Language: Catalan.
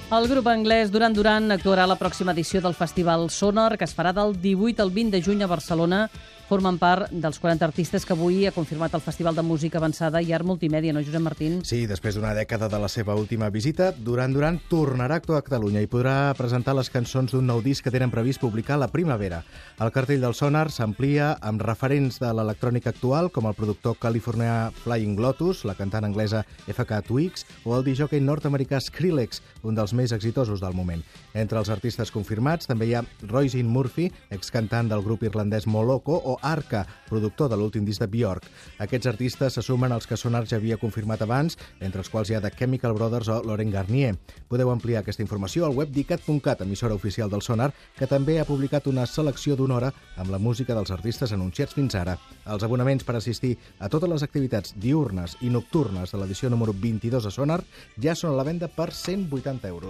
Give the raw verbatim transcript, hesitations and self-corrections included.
El grup anglès Duran Duran actuarà a la pròxima edició del Festival Sonar, que es farà del divuit al vint de juny a Barcelona. Formen part dels quaranta artistes que avui ha confirmat el Festival de Música Avançada i Art Multimèdia, no, Josep Martín? Sí, després d'una dècada de la seva última visita, Duran Duran tornarà a actuar a Catalunya i podrà presentar les cançons d'un nou disc que tenen previst publicar a la primavera. El cartell del Sonar s'amplia amb referents de l'electrònica actual, com el productor californià Flying Lotus, la cantant anglesa F K Twigs o el discjòquei nord-americà Skrillex, un dels més exitosos del moment. Entre els artistes confirmats també hi ha Roisin Murphy, excantant del grup irlandès Moloko, o Arca, productor de l'últim disc de Björk. Aquests artistes se sumen als que Sonar ja havia confirmat abans, entre els quals hi ha The Chemical Brothers o Laurent Garnier. Podeu ampliar aquesta informació al web dicat punt cat, emissora oficial del Sonar, que també ha publicat una selecció d'una hora amb la música dels artistes anunciats fins ara. Els abonaments per assistir a totes les activitats diurnes i nocturnes de l'edició número vint-i-dos a Sonar ja són a la venda per cent vuitanta euros.